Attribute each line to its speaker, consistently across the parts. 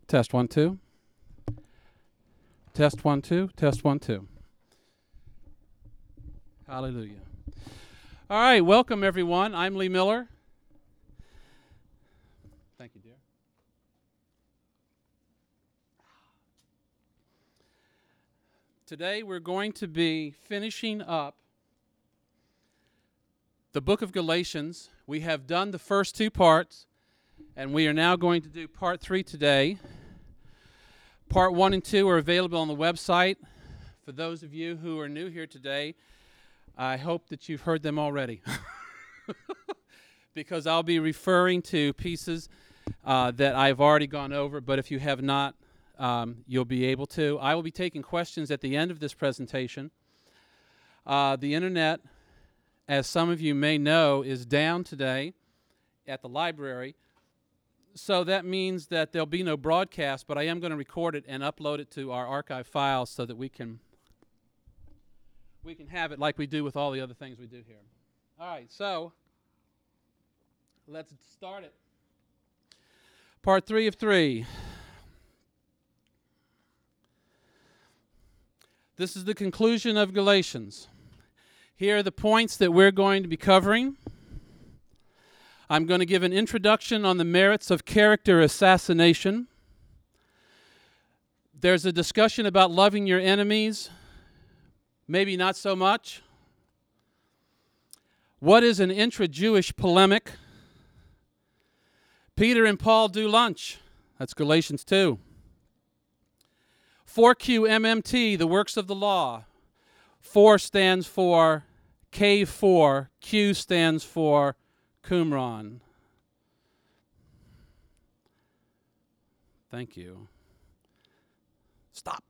Speaker 1: Test 1 2. Test 1 2. Test 1 2. Hallelujah. All right, welcome everyone. I'm Lee Miller. Thank you, dear. Today we're going to be finishing up the book of Galatians. We have done the first two parts, and we are now going to do part 3 today. Part 1 and 2 are available on the website. For those of you who are new here today, I hope that you've heard them already. Because I'll be referring to pieces that I've already gone over, but if you have not, you'll be able to. I will be taking questions at the end of this presentation. The internet, as some of you may know, is down today at the library. So that means that there'll be no broadcast, but I am going to record it and upload it to our archive files so that we can have it like we do with all the other things we do here. All right, so let's start it. Part 3 of 3. This is the conclusion of Galatians. Here are the points that we're going to be covering. I'm going to give an introduction on the merits of character assassination. There's a discussion about loving your enemies. Maybe not so much. What is an intra-Jewish polemic? Peter and Paul do lunch. That's Galatians 2. 4QMMT, the works of the law. 4 stands for K4. Q stands for Qumran. Thank you. Stop.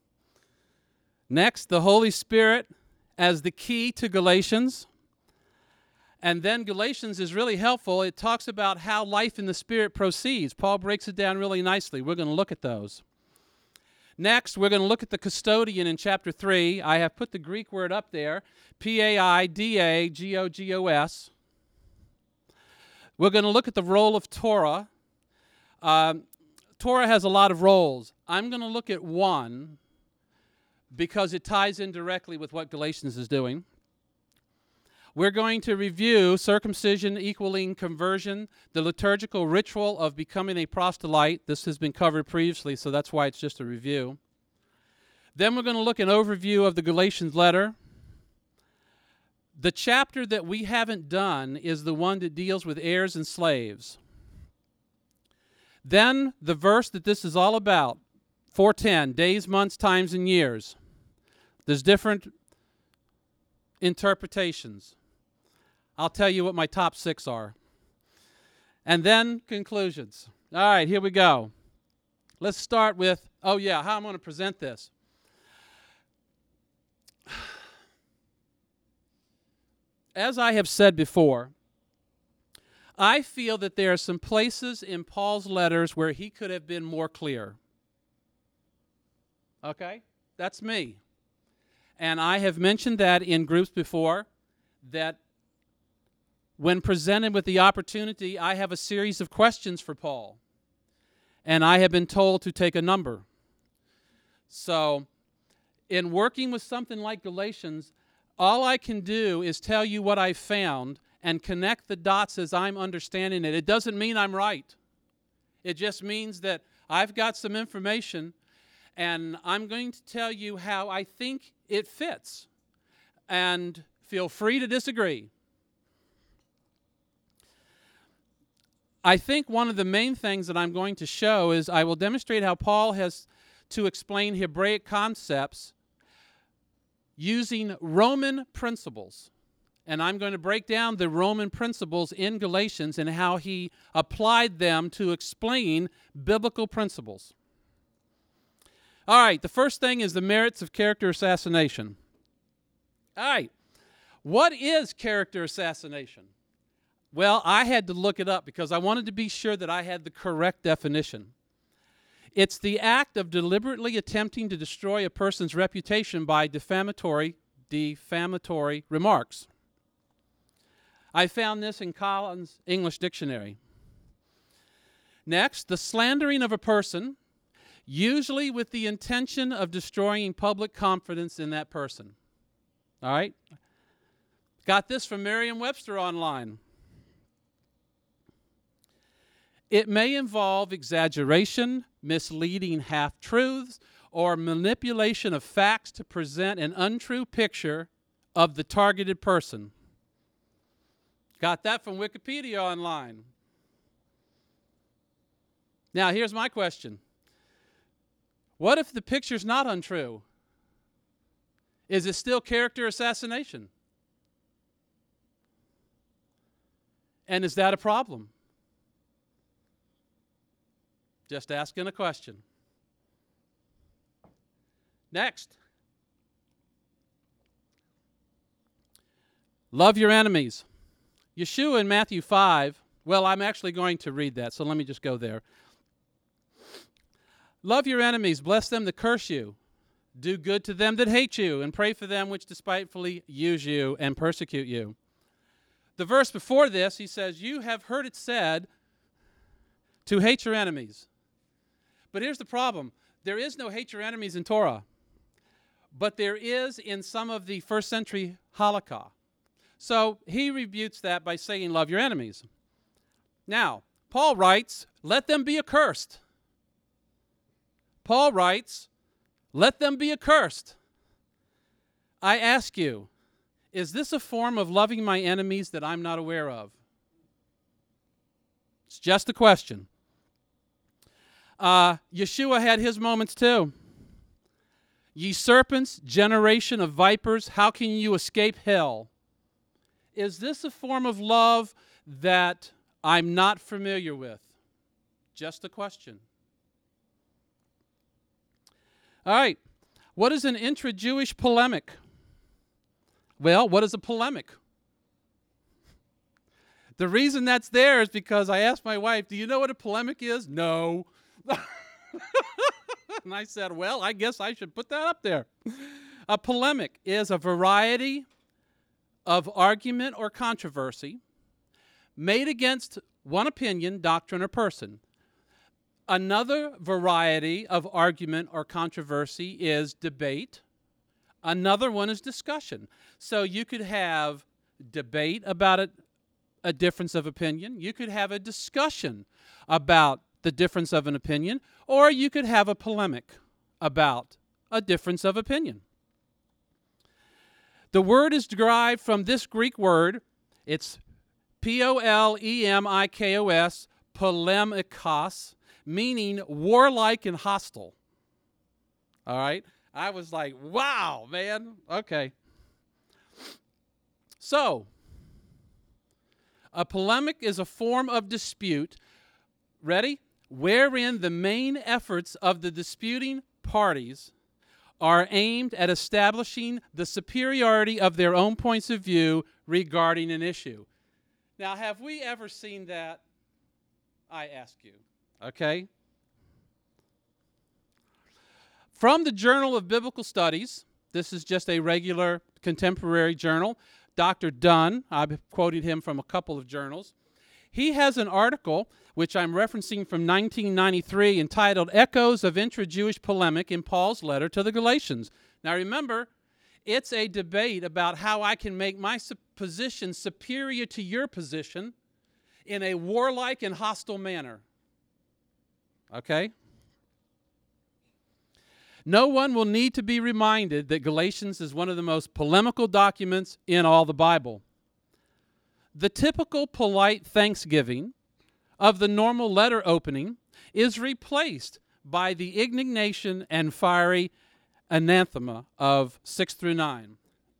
Speaker 1: Next, the Holy Spirit as the key to Galatians. And then Galatians is really helpful. It talks about how life in the Spirit proceeds. Paul breaks it down really nicely. We're going to look at those. Next, we're going to look at the custodian in chapter 3. I have put the Greek word up there, Paidagogos. We're going to look at the role of Torah. Torah has a lot of roles. I'm going to look at one because it ties in directly with what Galatians is doing. We're going to review circumcision equaling conversion, the liturgical ritual of becoming a proselyte. This has been covered previously, so that's why it's just a review. Then we're going to look at an overview of the Galatians letter. The chapter that we haven't done is the one that deals with heirs and slaves. Then the verse that this is all about, 4:10, days, months, times, and years. There's different interpretations. I'll tell you what my top 6 are. And then conclusions. All right, here we go. Let's start with, how I'm going to present this. As I have said before, I feel that there are some places in Paul's letters where he could have been more clear. Okay? That's me. And I have mentioned that in groups before, that when presented with the opportunity, I have a series of questions for Paul. And I have been told to take a number. So, in working with something like Galatians, all I can do is tell you what I found and connect the dots as I'm understanding it. It doesn't mean I'm right. It just means that I've got some information and I'm going to tell you how I think it fits. And feel free to disagree. I think one of the main things that I'm going to show is I will demonstrate how Paul has to explain Hebraic concepts using Roman principles. And I'm going to break down the Roman principles in Galatians and how he applied them to explain biblical principles. All right, the first thing is the merits of character assassination. All right, what is character assassination? Well, I had to look it up because I wanted to be sure that I had the correct definition. It's the act of deliberately attempting to destroy a person's reputation by defamatory remarks. I found this in Collins English Dictionary. Next, the slandering of a person usually with the intention of destroying public confidence in that person. All right? Got this from Merriam-Webster online. It may involve exaggeration, misleading half-truths, or manipulation of facts to present an untrue picture of the targeted person. Got that from Wikipedia online. Now, here's my question. What if the picture's not untrue? Is it still character assassination? And is that a problem? Just asking a question. Next. Love your enemies. Yeshua in Matthew 5, well, I'm actually going to read that, so let me just go there. Love your enemies, bless them that curse you. Do good to them that hate you, and pray for them which despitefully use you and persecute you. The verse before this, he says, you have heard it said to hate your enemies. But here's the problem. There is no hate your enemies in Torah. But there is in some of the first century halakha. So he rebukes that by saying, love your enemies. Now, Paul writes, let them be accursed. Paul writes, let them be accursed. I ask you, is this a form of loving my enemies that I'm not aware of? It's just a question. Yeshua had his moments too. Ye serpents, generation of vipers, how can you escape hell? Is this a form of love that I'm not familiar with? Just a question. All right. What is an intra-Jewish polemic? Well, what is a polemic? The reason that's there is because I asked my wife, do you know what a polemic is? No. And I said, well, I guess I should put that up there. A polemic is a variety of argument or controversy made against one opinion, doctrine, or person. Another variety of argument or controversy is debate. Another one is discussion. So you could have debate about a difference of opinion. You could have a discussion about the difference of an opinion, or you could have a polemic about a difference of opinion. The word is derived from this Greek word. It's Polemikos, polemikos, meaning warlike and hostile. All right? I was like, wow, man. Okay. So, a polemic is a form of dispute, ready? Wherein the main efforts of the disputing parties are aimed at establishing the superiority of their own points of view regarding an issue. Now, have we ever seen that? I ask you. Okay? From the Journal of Biblical Studies, this is just a regular contemporary journal, Dr. Dunn, I've quoted him from a couple of journals. He has an article, which I'm referencing from 1993, entitled Echoes of Intra-Jewish Polemic in Paul's Letter to the Galatians. Now remember, it's a debate about how I can make my position superior to your position in a warlike and hostile manner. Okay? No one will need to be reminded that Galatians is one of the most polemical documents in all the Bible. The typical polite thanksgiving of the normal letter opening is replaced by the indignation and fiery anathema of 6 through 9.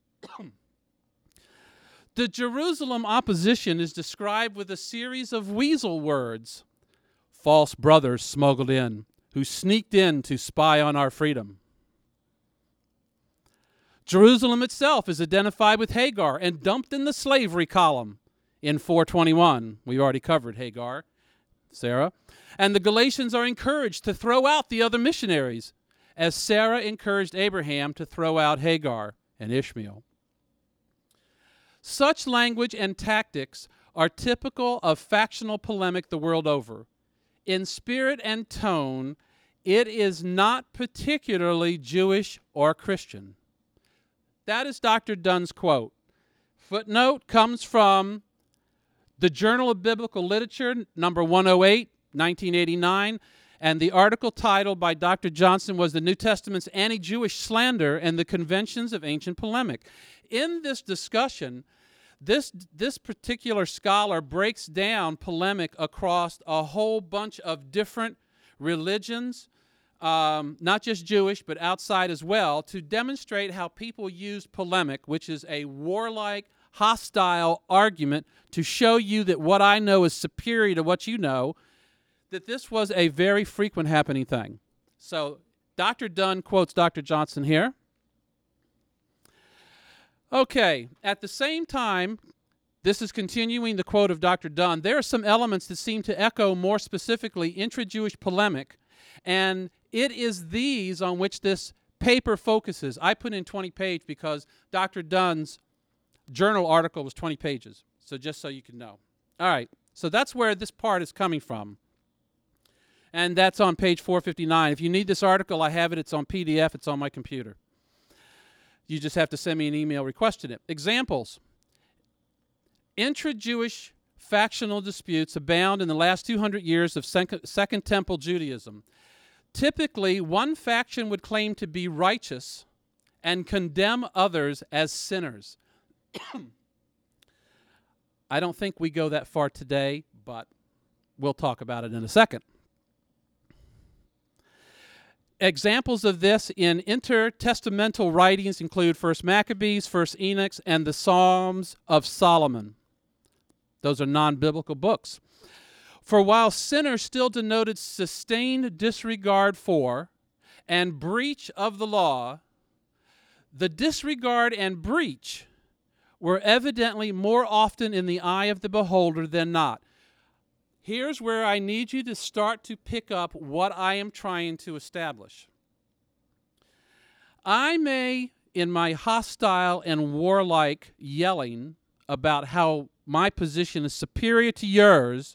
Speaker 1: The Jerusalem opposition is described with a series of weasel words. False brothers smuggled in, who sneaked in to spy on our freedom. Jerusalem itself is identified with Hagar and dumped in the slavery column in 421. We've already covered Hagar, Sarah. And the Galatians are encouraged to throw out the other missionaries, as Sarah encouraged Abraham to throw out Hagar and Ishmael. Such language and tactics are typical of factional polemic the world over. In spirit and tone, it is not particularly Jewish or Christian. That is Dr. Dunn's quote. Footnote comes from the Journal of Biblical Literature, number 108, 1989, and the article titled by Dr. Johnson was The New Testament's Anti-Jewish Slander and the Conventions of Ancient Polemic. In this discussion, this particular scholar breaks down polemic across a whole bunch of different religions, not just Jewish, but outside as well, to demonstrate how people use polemic, which is a warlike, hostile argument, to show you that what I know is superior to what you know, that this was a very frequent happening thing. So Dr. Dunn quotes Dr. Johnson here. Okay, at the same time, this is continuing the quote of Dr. Dunn, there are some elements that seem to echo more specifically intra-Jewish polemic, and it is these on which this paper focuses. I put in 20 pages because Dr. Dunn's journal article was 20 pages, so just so you can know. All right, so that's where this part is coming from. And that's on page 459. If you need this article, I have it. It's on PDF. It's on my computer. You just have to send me an email requesting it. Examples. Intra-Jewish factional disputes abound in the last 200 years of Second Temple Judaism. Typically, one faction would claim to be righteous and condemn others as sinners. I don't think we go that far today, but we'll talk about it in a second. Examples of this in intertestamental writings include 1 Maccabees, 1 Enoch, and the Psalms of Solomon. Those are non-biblical books. For while sinner still denoted sustained disregard for and breach of the law, the disregard and breach were evidently more often in the eye of the beholder than not. Here's where I need you to start to pick up what I am trying to establish. I may, in my hostile and warlike yelling about how my position is superior to yours,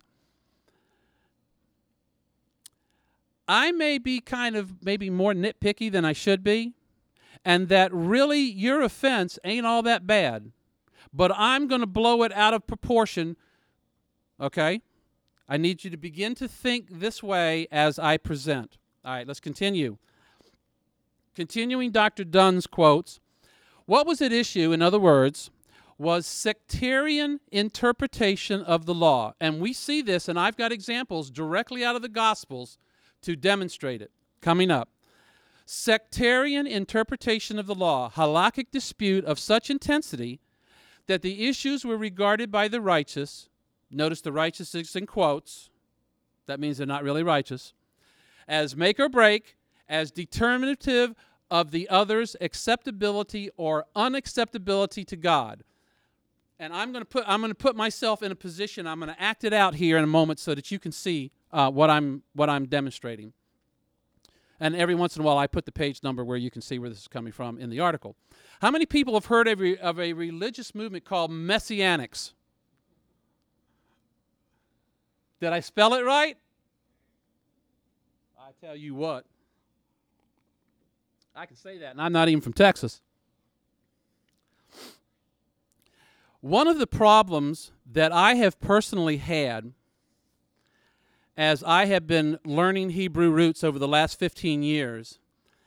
Speaker 1: I may be kind of maybe more nitpicky than I should be, and that really your offense ain't all that bad, but I'm going to blow it out of proportion, okay? I need you to begin to think this way as I present. All right, let's continue. Continuing Dr. Dunn's quotes, what was at issue, in other words, was sectarian interpretation of the law. And we see this, and I've got examples directly out of the Gospels to demonstrate it. Coming up. Sectarian interpretation of the law, halakhic dispute of such intensity that the issues were regarded by the righteous, notice the righteous is in quotes, that means they're not really righteous, as make or break, as determinative of the other's acceptability or unacceptability to God. And I'm going to put myself in a position, I'm going to act it out here in a moment so that you can see what I'm demonstrating. And every once in a while I put the page number where you can see where this is coming from in the article. How many people have heard of a religious movement called Messianics? Did I spell it right? I tell you what. I can say that, and I'm not even from Texas. One of the problems that I have personally had as I have been learning Hebrew roots over the last 15 years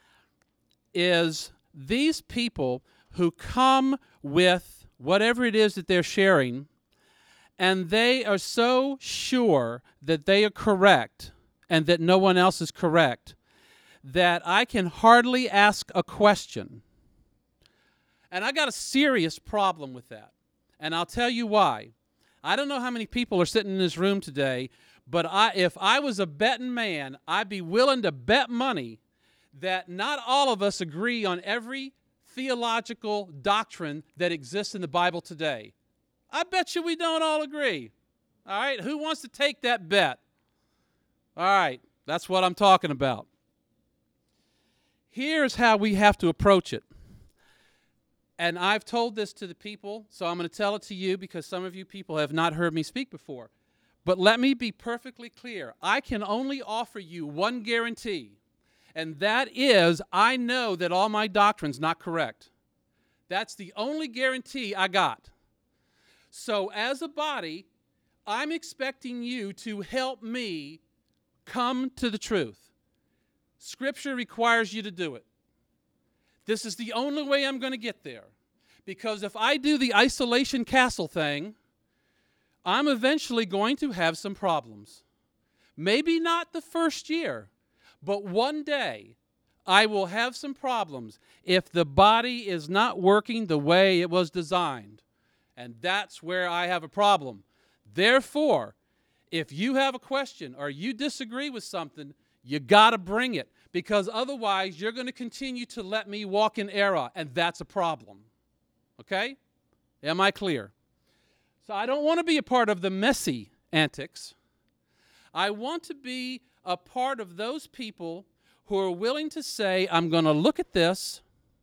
Speaker 1: is these people who come with whatever it is that they're sharing, and they are so sure that they are correct and that no one else is correct that I can hardly ask a question. And I got a serious problem with that. And I'll tell you why. I don't know how many people are sitting in this room today, but if I was a betting man, I'd be willing to bet money that not all of us agree on every theological doctrine that exists in the Bible today. I bet you we don't all agree. All right, who wants to take that bet? All right, that's what I'm talking about. Here's how we have to approach it. And I've told this to the people, so I'm going to tell it to you because some of you people have not heard me speak before. But let me be perfectly clear. I can only offer you one guarantee, And that is, I know that all my doctrine's not correct. That's the only guarantee I got. So as a body, I'm expecting you to help me come to the truth. Scripture requires you to do it. This is the only way I'm going to get there. Because if I do the isolation castle thing, I'm eventually going to have some problems. Maybe not the first year, but one day I will have some problems if the body is not working the way it was designed. And that's where I have a problem. Therefore, if you have a question or you disagree with something, you got to bring it, because otherwise you're going to continue to let me walk in error, and that's a problem. Okay? Am I clear? So I don't want to be a part of the messy antics. I want to be a part of those people who are willing to say, I'm going to look at this,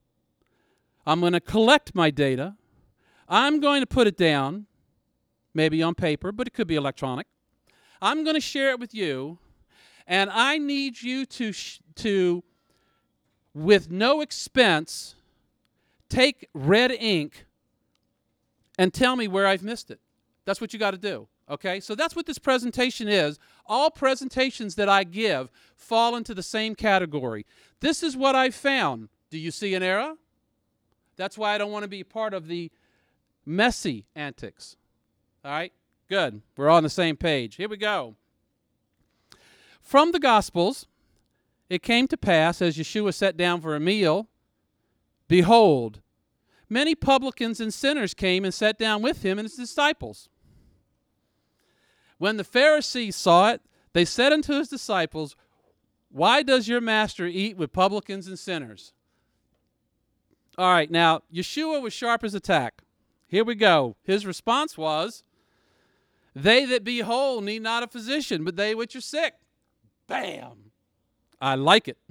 Speaker 1: I'm going to collect my data, I'm going to put it down, maybe on paper, but it could be electronic. I'm going to share it with you, and I need you to, with no expense, take red ink and tell me where I've missed it. That's what you got to do, okay? So that's what this presentation is. All presentations that I give fall into the same category. This is what I found. Do you see an error? That's why I don't want to be part of the messy antics. All right? Good. We're all on the same page. Here we go. From the Gospels, it came to pass, as Yeshua sat down for a meal, behold, many publicans and sinners came and sat down with him and his disciples. When the Pharisees saw it, they said unto his disciples, why does your master eat with publicans and sinners? All right, now, Yeshua was sharp as a tack. Here we go. His response was, they that be whole need not a physician, but they which are sick. Bam! I like it.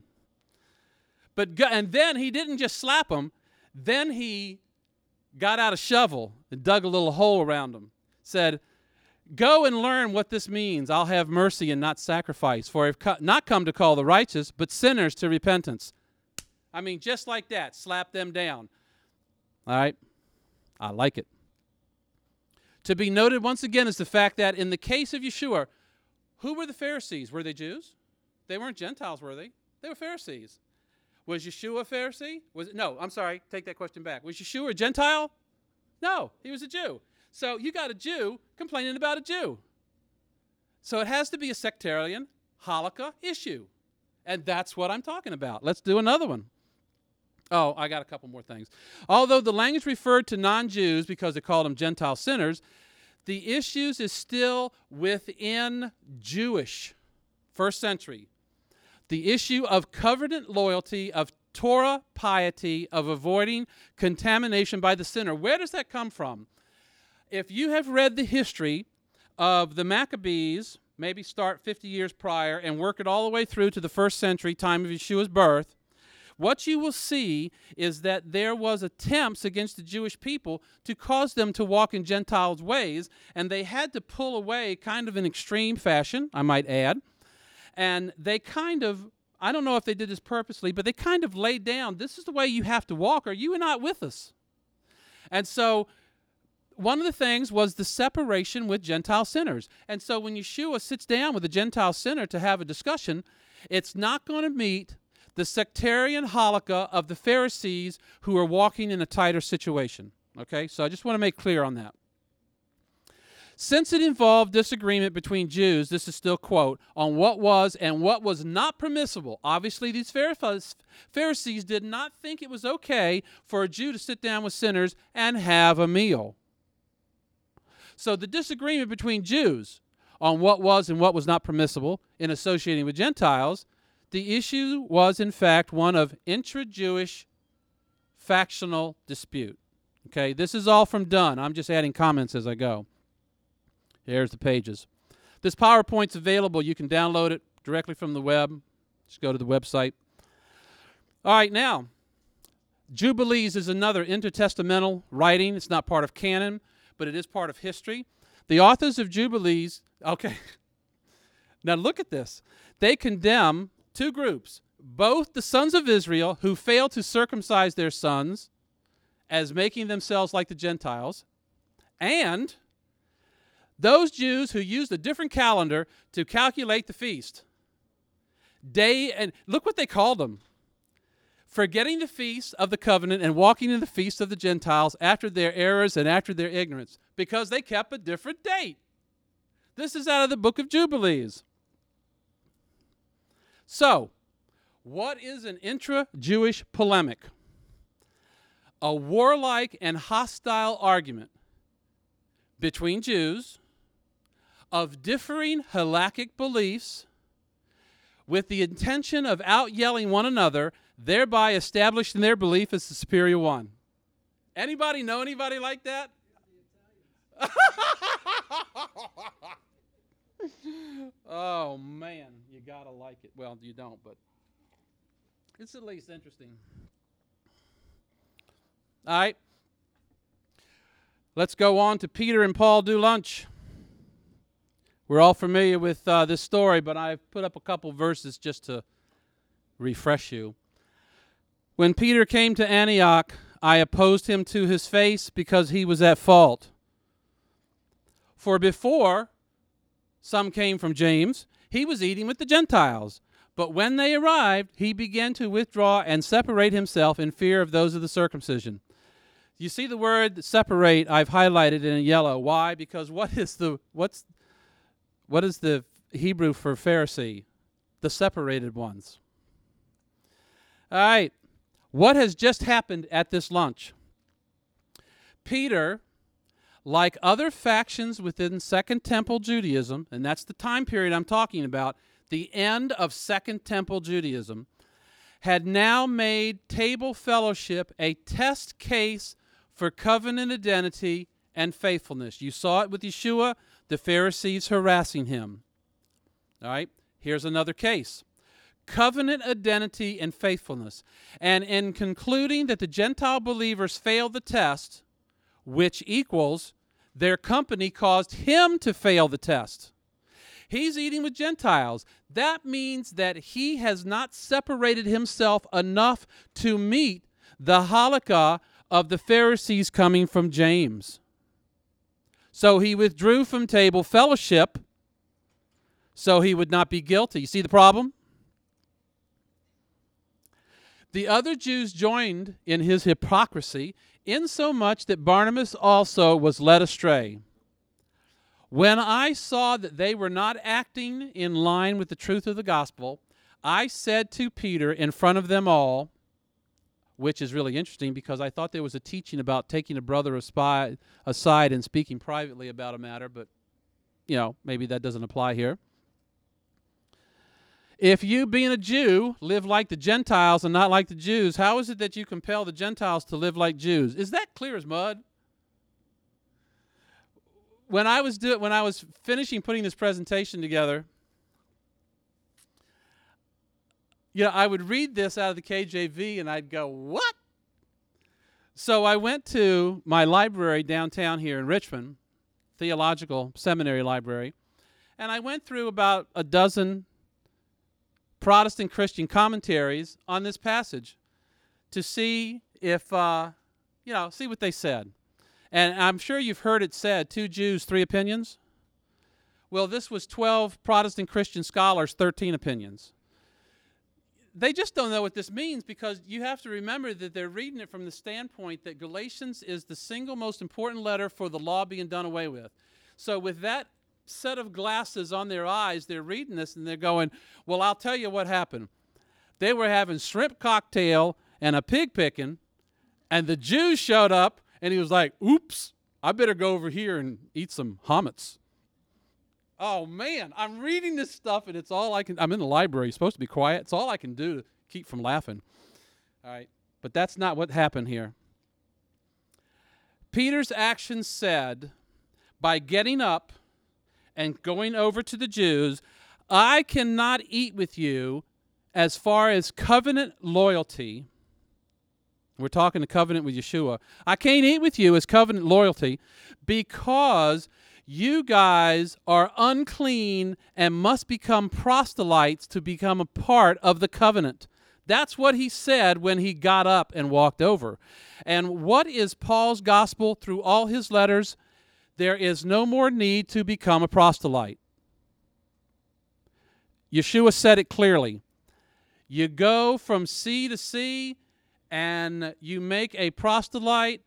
Speaker 1: And then he didn't just slap them. Then he got out a shovel and dug a little hole around them. Said, go and learn what this means. I'll have mercy and not sacrifice. For I've not come to call the righteous, but sinners to repentance. I mean, just like that. Slap them down. All right? I like it. To be noted once again is the fact that in the case of Yeshua, who were the Pharisees? Were they Jews? They weren't Gentiles, were they? They were Pharisees. Was Yeshua a Pharisee? No, I'm sorry. Take that question back. Was Yeshua a Gentile? No, he was a Jew. So you got a Jew complaining about a Jew. So it has to be a sectarian halakha issue. And that's what I'm talking about. Let's do another one. Oh, I got a couple more things. Although the language referred to non-Jews because they called them Gentile sinners, the issues is still within Jewish, first century. The issue of covenant loyalty, of Torah piety, of avoiding contamination by the sinner. Where does that come from? If you have read the history of the Maccabees, maybe start 50 years prior and work it all the way through to the first century, time of Yeshua's birth, what you will see is that there was attempts against the Jewish people to cause them to walk in Gentiles' ways, and they had to pull away kind of in extreme fashion, I might add. And they kind of, I don't know if they did this purposely, but they kind of laid down, this is the way you have to walk, or you are not with us. And so one of the things was the separation with Gentile sinners. And so when Yeshua sits down with a Gentile sinner to have a discussion, it's not going to meet the sectarian halakha of the Pharisees who are walking in a tighter situation. Okay, so I just want to make clear on that. Since it involved disagreement between Jews, this is still quote, on what was and what was not permissible. Obviously, these Pharisees did not think it was okay for a Jew to sit down with sinners and have a meal. So the disagreement between Jews on what was and what was not permissible in associating with Gentiles, the issue was, in fact, one of intra-Jewish factional dispute. Okay, this is all from Dunn. I'm just adding comments as I go. Here's the pages. This PowerPoint's available. You can download it directly from the web. Just go to the website. All right, now, Jubilees is another intertestamental writing. It's not part of canon, but it is part of history. The authors of Jubilees, okay, now look at this. They condemn two groups, both the sons of Israel who failed to circumcise their sons as making themselves like the Gentiles, and those Jews who used a different calendar to calculate the feast. And look what they called them. Forgetting the feast of the covenant and walking in the feast of the Gentiles after their errors and after their ignorance, because they kept a different date. This is out of the book of Jubilees. So, what is an intra-Jewish polemic? A warlike and hostile argument between Jews of differing halakhic beliefs with the intention of out-yelling one another, thereby establishing their belief as the superior one. Anybody know anybody like that? Oh, man, you gotta like it. Well, you don't, but it's at least interesting. All right. Let's go on to Peter and Paul do lunch. We're all familiar with this story, but I've put up a couple verses just to refresh you. When Peter came to Antioch, I opposed him to his face because he was at fault. For before some came from James, he was eating with the Gentiles. But when they arrived, he began to withdraw and separate himself in fear of those of the circumcision. You see the word separate I've highlighted in yellow. Why? Because what is the Hebrew for Pharisee? The separated ones. All right. What has just happened at this lunch? Peter, like other factions within Second Temple Judaism, and that's the time period I'm talking about, the end of Second Temple Judaism, had now made table fellowship a test case for covenant identity and faithfulness. You saw it with Yeshua, the Pharisees harassing him. All right, here's another case. Covenant identity and faithfulness. And in concluding that the Gentile believers failed the test, which equals their company caused him to fail the test. He's eating with Gentiles. That means that he has not separated himself enough to meet the halakha of the Pharisees coming from James. So he withdrew from table fellowship so he would not be guilty. You see the problem? The other Jews joined in his hypocrisy, insomuch that Barnabas also was led astray. When I saw that they were not acting in line with the truth of the gospel, I said to Peter in front of them all, which is really interesting because I thought there was a teaching about taking a brother aside and speaking privately about a matter, but, maybe that doesn't apply here. If you, being a Jew, live like the Gentiles and not like the Jews, how is it that you compel the Gentiles to live like Jews? Is that clear as mud? When I was finishing putting this presentation together, I would read this out of the KJV and I'd go, what? So I went to my library downtown here in Richmond, Theological Seminary Library, and I went through about a dozen Protestant Christian commentaries on this passage to see if, see what they said. And I'm sure you've heard it said, 2 Jews, 3 opinions. Well, this was 12 Protestant Christian scholars, 13 opinions. They just don't know what this means because you have to remember that they're reading it from the standpoint that Galatians is the single most important letter for the law being done away with. So with that set of glasses on their eyes, they're reading this and they're going, well, I'll tell you what happened. They were having shrimp cocktail and a pig picking, and the Jews showed up, and he was like, oops, I better go over here and eat some chametz. Oh, man, I'm reading this stuff, and it's all I can. I'm in the library. You're supposed to be quiet. It's all I can do to keep from laughing. All right, but that's not what happened here. Peter's actions said, by getting up and going over to the Jews, I cannot eat with you as far as covenant loyalty. We're talking a covenant with Yeshua. I can't eat with you as covenant loyalty because you guys are unclean and must become proselytes to become a part of the covenant. That's what he said when he got up and walked over. And what is Paul's gospel through all his letters? There is no more need to become a proselyte. Yeshua said it clearly. You go from sea to sea and you make a proselyte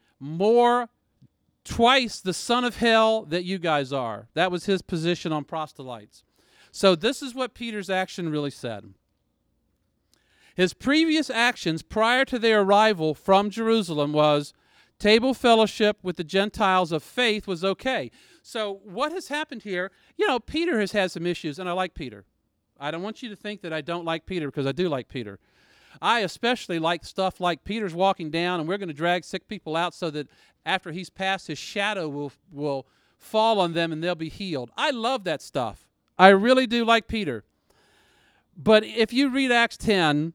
Speaker 1: twice the son of hell that you guys are. That was his position on proselytes. So this is what Peter's action really said. His previous actions prior to their arrival from Jerusalem was table fellowship with the Gentiles of faith was okay. So what has happened here, Peter has had some issues, and I like Peter. I don't want you to think that I don't like Peter, because I do like Peter. I especially like stuff like Peter's walking down, and we're going to drag sick people out so that after he's passed, his shadow will fall on them and they'll be healed. I love that stuff. I really do like Peter. But if you read Acts 10,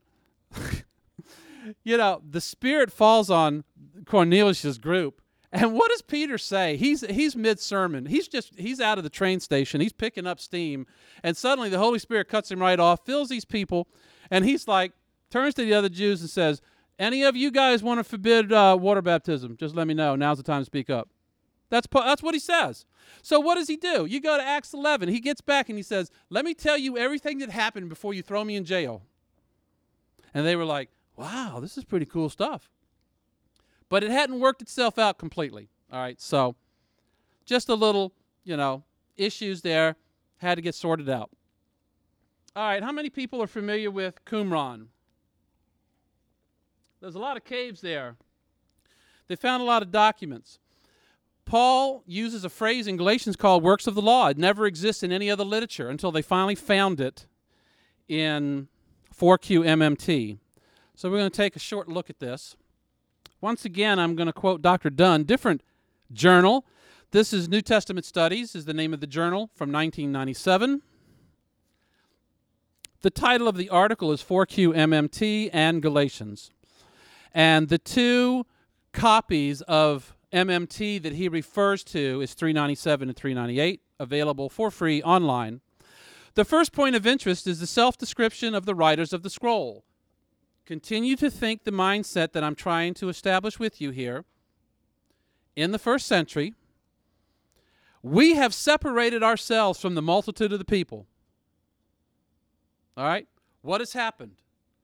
Speaker 1: the Spirit falls on Cornelius' group. And what does Peter say? He's mid-sermon. He's out of the train station. He's picking up steam. And suddenly the Holy Spirit cuts him right off, fills these people, and he's like, turns to the other Jews and says, any of you guys want to forbid water baptism? Just let me know. Now's the time to speak up. That's what he says. So what does he do? You go to Acts 11. He gets back and he says, let me tell you everything that happened before you throw me in jail. And they were like, wow, this is pretty cool stuff. But it hadn't worked itself out completely. All right, so just a little, issues there had to get sorted out. All right, how many people are familiar with Qumran? There's a lot of caves there. They found a lot of documents. Paul uses a phrase in Galatians called works of the law. It never exists in any other literature until they finally found it in 4Q MMT. So we're going to take a short look at this. Once again, I'm going to quote Dr. Dunn, different journal. This is New Testament Studies, is the name of the journal, from 1997. The title of the article is 4Q MMT and Galatians. And the two copies of MMT that he refers to is 397 and 398, available for free online. The first point of interest is the self-description of the writers of the scroll. Continue to think the mindset that I'm trying to establish with you here. In the first century, we have separated ourselves from the multitude of the people. All right? What has happened?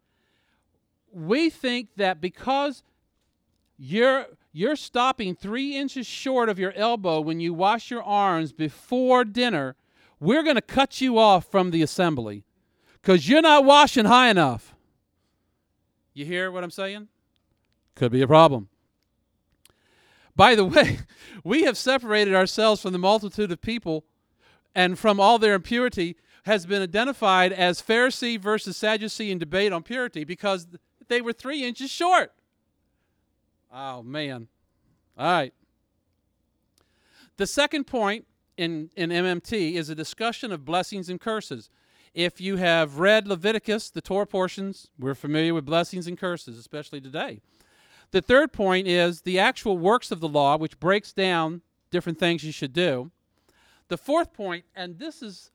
Speaker 1: We think that because you're stopping 3 inches short of your elbow when you wash your arms before dinner, we're going to cut you off from the assembly because you're not washing high enough. You hear what I'm saying? Could be a problem. By the way, we have separated ourselves from the multitude of people, and from all their impurity has been identified as Pharisee versus Sadducee in debate on purity because they were 3 inches short. Oh, man. All right. The second point in MMT is a discussion of blessings and curses. If you have read Leviticus, the Torah portions, we're familiar with blessings and curses, especially today. The third point is the actual works of the law, which breaks down different things you should do. The fourth point, and this is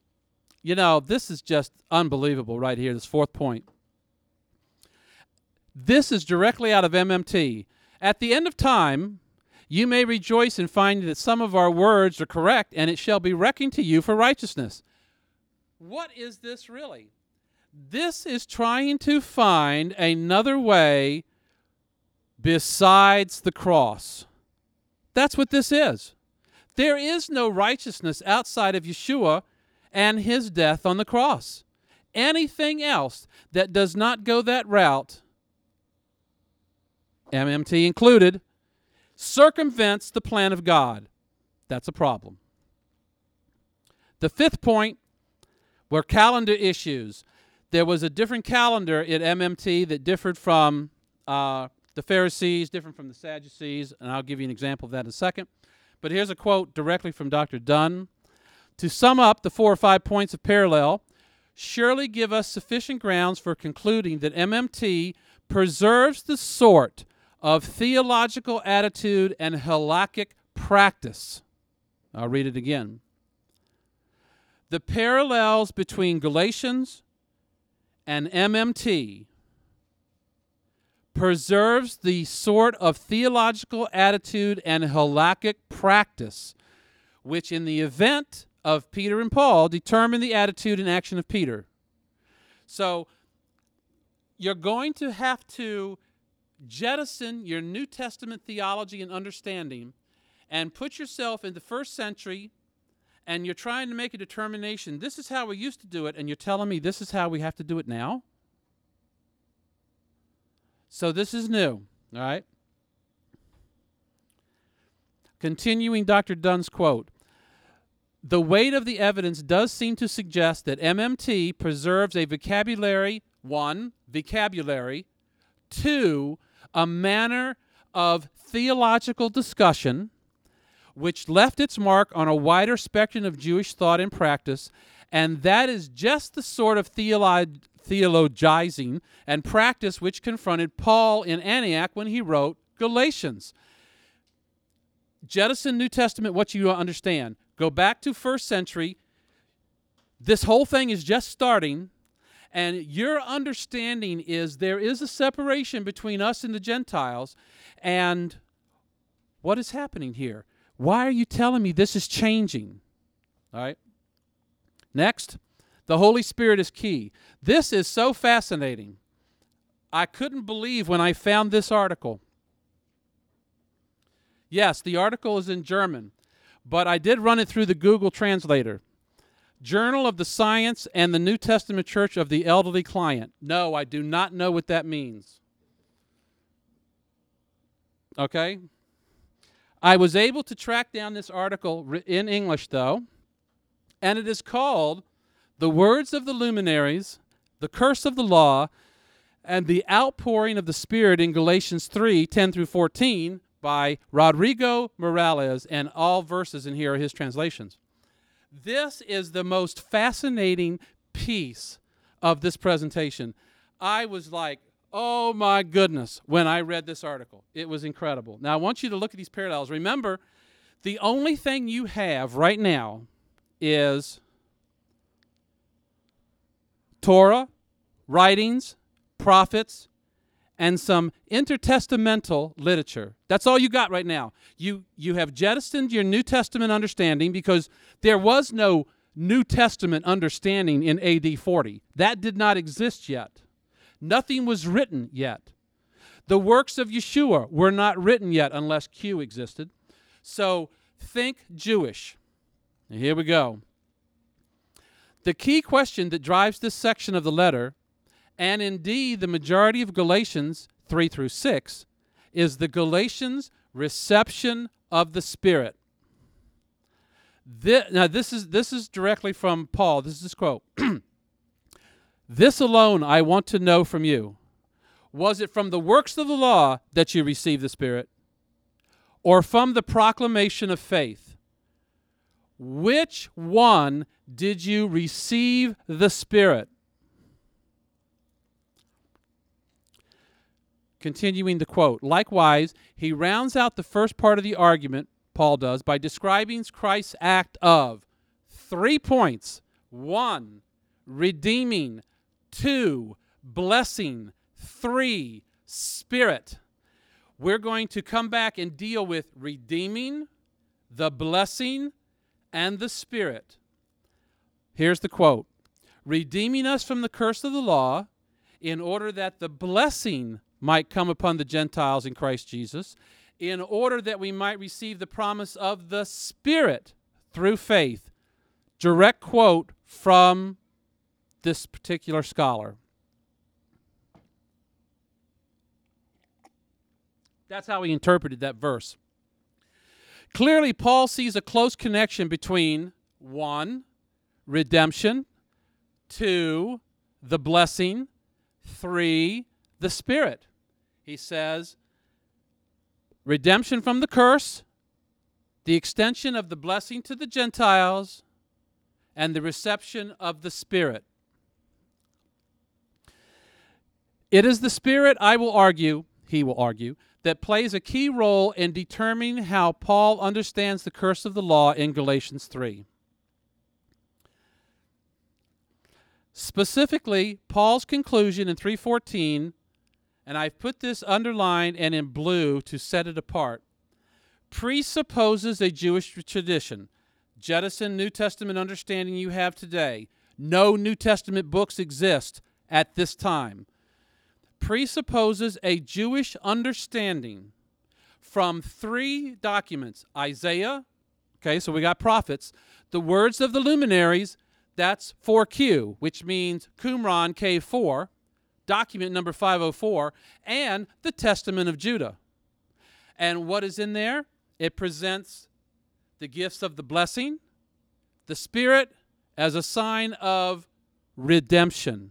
Speaker 1: just unbelievable right here, this fourth point. This is directly out of MMT. At the end of time, you may rejoice in finding that some of our words are correct, and it shall be reckoned to you for righteousness. What is this really? This is trying to find another way besides the cross. That's what this is. There is no righteousness outside of Yeshua and his death on the cross. Anything else that does not go that route, MMT included, circumvents the plan of God. That's a problem. The fifth point were calendar issues. There was a different calendar in MMT that differed from the Pharisees, different from the Sadducees, and I'll give you an example of that in a second. But here's a quote directly from Dr. Dunn. To sum up the 4 or 5 points of parallel, surely give us sufficient grounds for concluding that MMT preserves the sort of theological attitude and halakhic practice. I'll read it again. The parallels between Galatians and MMT preserves the sort of theological attitude and halakhic practice which in the event of Peter and Paul determine the attitude and action of Peter. So you're going to have to jettison your New Testament theology and understanding and put yourself in the first century, and you're trying to make a determination. This is how we used to do it, and you're telling me this is how we have to do it now? So this is new, all right? Continuing Dr. Dunn's quote, the weight of the evidence does seem to suggest that MMT preserves a vocabulary, 1, vocabulary, 2, a manner of theological discussion, which left its mark on a wider spectrum of Jewish thought and practice, and that is just the sort of theologizing and practice which confronted Paul in Antioch when he wrote Galatians. Jettison New Testament, what you understand. Go back to first century. This whole thing is just starting, and your understanding is there is a separation between us and the Gentiles, and what is happening here? Why are you telling me this is changing? All right. Next, the Holy Spirit is key. This is so fascinating. I couldn't believe when I found this article. Yes, the article is in German, but I did run it through the Google Translator. Journal of the Science and the New Testament Church of the Elderly Client. No, I do not know what that means. Okay? I was able to track down this article in English, though, and it is called The Words of the Luminaries, the Curse of the Law, and the Outpouring of the Spirit in Galatians 3, 10 through 14, by Rodrigo Morales, and all verses in here are his translations. This is the most fascinating piece of this presentation. I was like, oh my goodness, when I read this article. It was incredible. Now, I want you to look at these parallels. Remember, the only thing you have right now is Torah, writings, prophets, and some intertestamental literature. That's all you got right now. You have jettisoned your New Testament understanding because there was no New Testament understanding in AD 40. That did not exist yet. Nothing was written yet. The works of Yeshua were not written yet unless Q existed. So think Jewish. And here we go. The key question that drives this section of the letter, and indeed the majority of Galatians 3 through 6, is the Galatians' reception of the Spirit. This is directly from Paul. This is his quote. This alone I want to know from you. Was it from the works of the law that you received the Spirit, or from the proclamation of faith? Which one did you receive the Spirit? Continuing the quote, likewise, he rounds out the first part of the argument, Paul does, by describing Christ's act of 3 points. 1, redeeming. 2, blessing. 3, Spirit. We're going to come back and deal with redeeming, the blessing, and the Spirit. Here's the quote. Redeeming us from the curse of the law in order that the blessing might come upon the Gentiles in Christ Jesus, in order that we might receive the promise of the Spirit through faith. Direct quote from this particular scholar. That's how he interpreted that verse. Clearly, Paul sees a close connection between 1, redemption, 2, the blessing, 3, the Spirit. He says, redemption from the curse, the extension of the blessing to the Gentiles, and the reception of the Spirit. It is the Spirit, I will argue, he will argue, that plays a key role in determining how Paul understands the curse of the law in Galatians 3. Specifically, Paul's conclusion in 3:14, and I've put this underlined and in blue to set it apart, presupposes a Jewish tradition. Jettison New Testament understanding you have today. No New Testament books exist at this time. Presupposes a Jewish understanding from 3 documents. Isaiah, okay, so we got prophets. The words of the luminaries, that's 4Q, which means Qumran K4, document number 504, and the Testament of Judah. And what is in there? It presents the gifts of the blessing, the Spirit as a sign of redemption.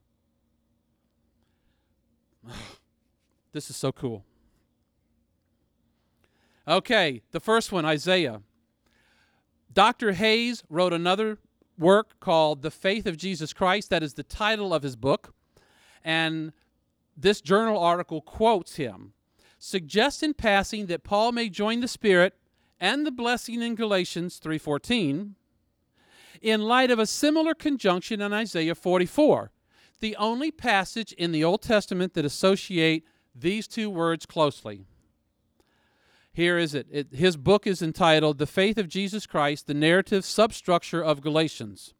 Speaker 1: This is so cool. Okay, the first one, Isaiah. Dr. Hayes wrote another work called The Faith of Jesus Christ. That is the title of his book. And this journal article quotes him. Suggests in passing that Paul may join the Spirit and the blessing in Galatians 3:14 in light of a similar conjunction in Isaiah 44, the only passage in the Old Testament that associate these 2 words closely. Here is it. His book is entitled The Faith of Jesus Christ, the Narrative Substructure of Galatians.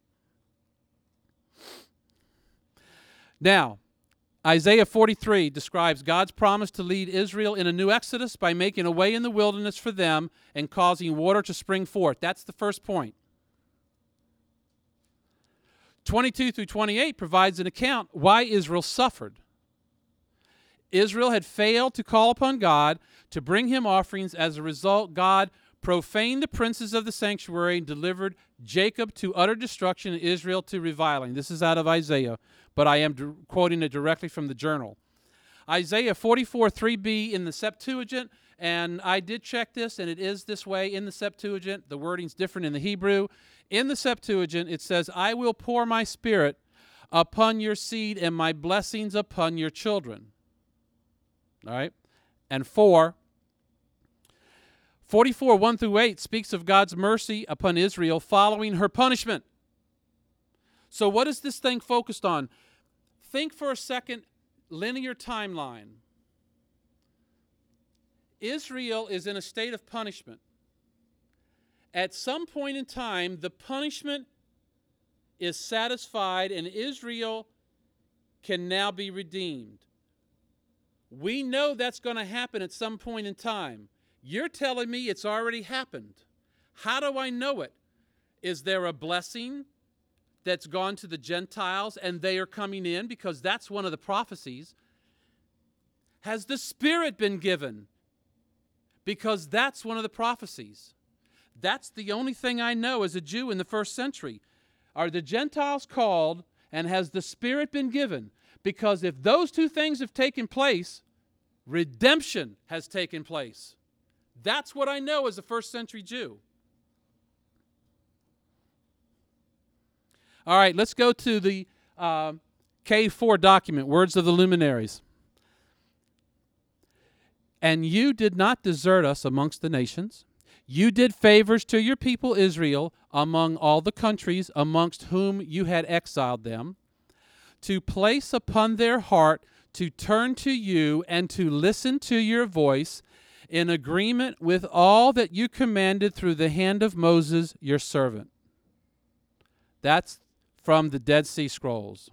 Speaker 1: Now, Isaiah 43 describes God's promise to lead Israel in a new exodus by making a way in the wilderness for them and causing water to spring forth. That's the first point. 22 through 28 provides an account why Israel suffered. Israel had failed to call upon God to bring him offerings. As a result, God profaned the princes of the sanctuary and delivered Jacob to utter destruction and Israel to reviling. This is out of Isaiah, but I am quoting it directly from the journal. Isaiah 44, 3b in the Septuagint, and I did check this, and it is this way in the Septuagint. The wording's different in the Hebrew. In the Septuagint, it says, I will pour my Spirit upon your seed and my blessings upon your children. All right? And 44, 1 through 8 speaks of God's mercy upon Israel following her punishment. So what is this thing focused on? Think for a second, linear timeline. Israel is in a state of punishment. At some point in time, the punishment is satisfied and Israel can now be redeemed. We know that's going to happen at some point in time. You're telling me it's already happened. How do I know it? Is there a blessing that's gone to the Gentiles and they are coming in? Because that's one of the prophecies. Has the Spirit been given? Because that's one of the prophecies. That's the only thing I know as a Jew in the first century. Are the Gentiles called and has the Spirit been given? Because if those 2 things have taken place, redemption has taken place. That's what I know as a first century Jew. All right, let's go to the K4 document, Words of the Luminaries. And you did not desert us amongst the nations. You did favors to your people Israel among all the countries amongst whom you had exiled them, to place upon their heart to turn to you and to listen to your voice in agreement with all that you commanded through the hand of Moses, your servant. That's from the Dead Sea Scrolls.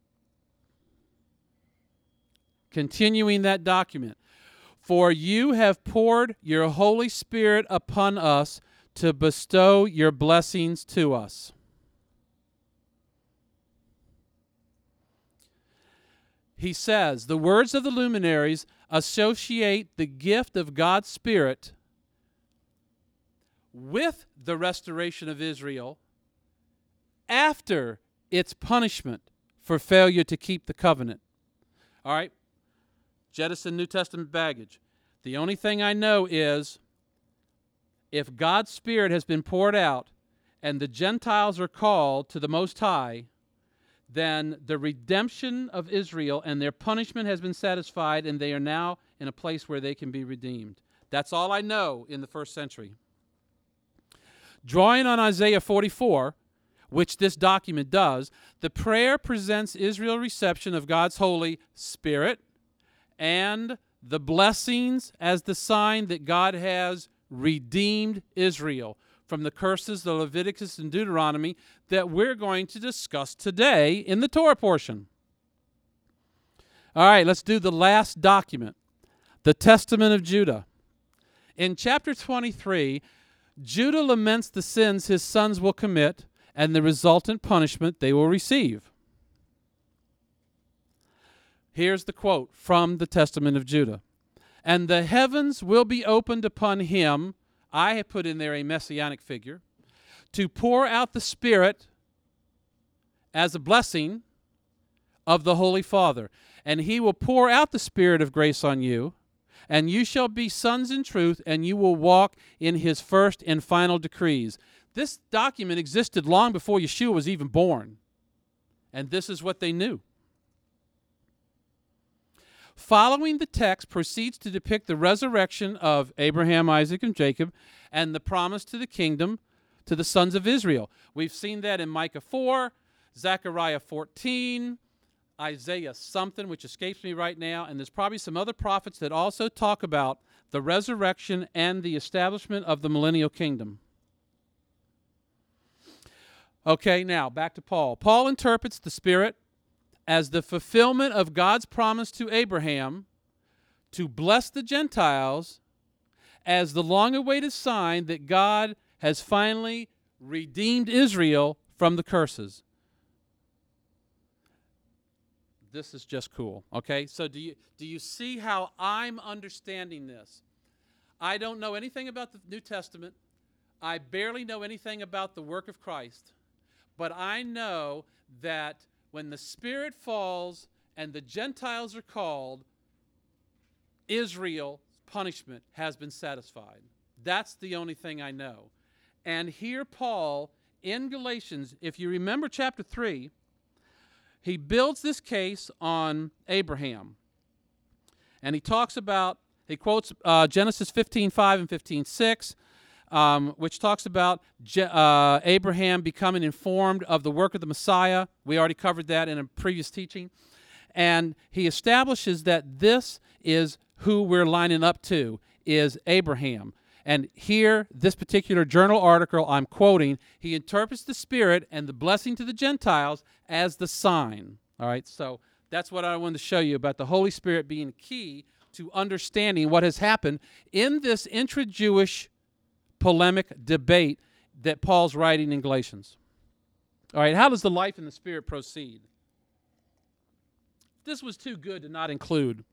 Speaker 1: Continuing that document. For you have poured your Holy Spirit upon us to bestow your blessings to us. He says, the words of the luminaries associate the gift of God's Spirit with the restoration of Israel after its punishment for failure to keep the covenant. All right? Jettison New Testament baggage. The only thing I know is if God's Spirit has been poured out and the Gentiles are called to the Most High, then the redemption of Israel and their punishment has been satisfied and they are now in a place where they can be redeemed. That's all I know in the first century. Drawing on Isaiah 44, which this document does, the prayer presents Israel's reception of God's Holy Spirit and the blessings as the sign that God has redeemed Israel from the curses of Leviticus and Deuteronomy that we're going to discuss today in the Torah portion. All right, let's do the last document, the Testament of Judah. In chapter 23, Judah laments the sins his sons will commit and the resultant punishment they will receive. Here's the quote from the Testament of Judah. And the heavens will be opened upon him, I have put in there a messianic figure, to pour out the Spirit as a blessing of the Holy Father. And he will pour out the Spirit of grace on you, and you shall be sons in truth, and you will walk in his first and final decrees. This document existed long before Yeshua was even born, and this is what they knew. Following the text proceeds to depict the resurrection of Abraham, Isaac, and Jacob, and the promise to the kingdom to the sons of Israel. We've seen that in Micah 4, Zechariah 14, Isaiah something, which escapes me right now, and there's probably some other prophets that also talk about the resurrection and the establishment of the millennial kingdom. Okay, now back to Paul. Paul interprets the Spirit as the fulfillment of God's promise to Abraham to bless the Gentiles as the long-awaited sign that God has finally redeemed Israel from the curses. This is just cool, okay? So do you see how I'm understanding this? I don't know anything about the New Testament. I barely know anything about the work of Christ. But I know that when the Spirit falls and the Gentiles are called, Israel's punishment has been satisfied. That's the only thing I know. And here Paul, in Galatians, if you remember chapter 3, he builds this case on Abraham. And he quotes Genesis 15:5 and 15:6, which talks about Abraham becoming informed of the work of the Messiah. We already covered that in a previous teaching. And he establishes that this is who we're lining up to, is Abraham. And here, this particular journal article I'm quoting, he interprets the Spirit and the blessing to the Gentiles as the sign. All right, so that's what I wanted to show you about the Holy Spirit being key to understanding what has happened in this intra-Jewish polemic debate that Paul's writing in Galatians. All right, how does the life in the Spirit proceed? This was too good to not include.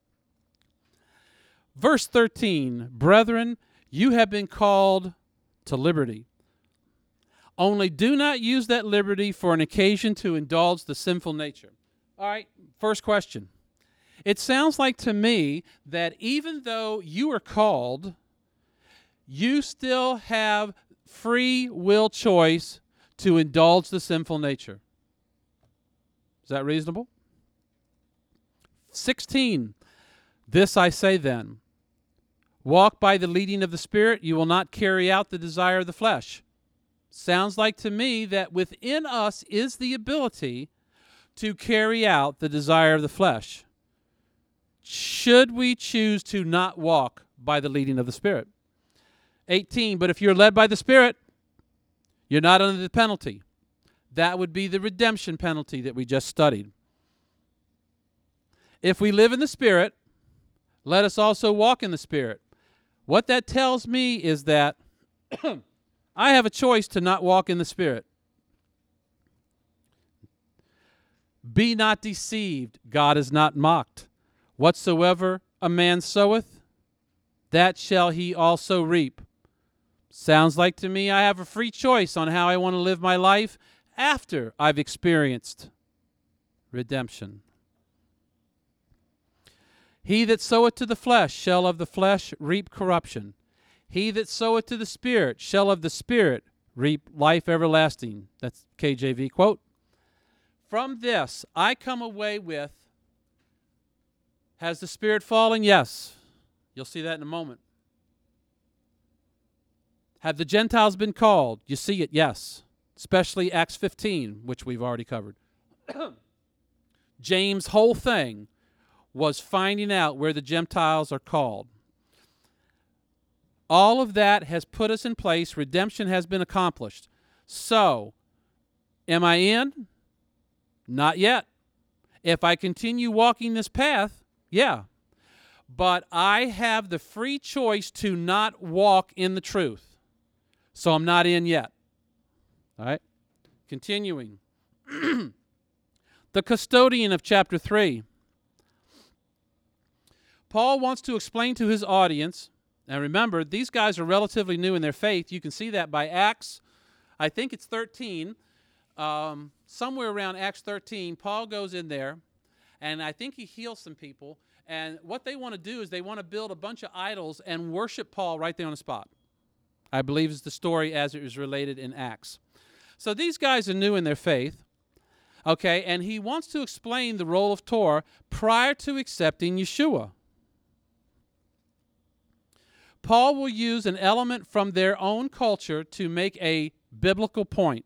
Speaker 1: Verse 13, brethren, you have been called to liberty. Only do not use that liberty for an occasion to indulge the sinful nature. All right, first question. It sounds like to me that even though you are called, you still have free will choice to indulge the sinful nature. Is that reasonable? 16, this I say then, walk by the leading of the Spirit, you will not carry out the desire of the flesh. Sounds like to me that within us is the ability to carry out the desire of the flesh, should we choose to not walk by the leading of the Spirit. 18, but if you're led by the Spirit, you're not under the penalty. That would be the redemption penalty that we just studied. If we live in the Spirit, let us also walk in the Spirit. What that tells me is that I have a choice to not walk in the Spirit. Be not deceived, God is not mocked. Whatsoever a man soweth, that shall he also reap. Sounds like to me I have a free choice on how I want to live my life after I've experienced redemption. He that soweth to the flesh shall of the flesh reap corruption. He that soweth to the Spirit shall of the Spirit reap life everlasting. That's KJV quote. From this I come away with, has the Spirit fallen? Yes. You'll see that in a moment. Have the Gentiles been called? You see it, yes. Especially Acts 15, which we've already covered. James' whole thing was finding out where the Gentiles are called. All of that has put us in place. Redemption has been accomplished. So, am I in? Not yet. If I continue walking this path, yeah. But I have the free choice to not walk in the truth. So I'm not in yet. All right? Continuing. The custodian of chapter 3. Paul wants to explain to his audience, and remember, these guys are relatively new in their faith. You can see that by Acts, I think it's 13. Somewhere around Acts 13, Paul goes in there, and I think he heals some people. And what they want to do is they want to build a bunch of idols and worship Paul right there on the spot. I believe is the story as it is related in Acts. So these guys are new in their faith, okay, and he wants to explain the role of Torah prior to accepting Yeshua. Paul will use an element from their own culture to make a biblical point.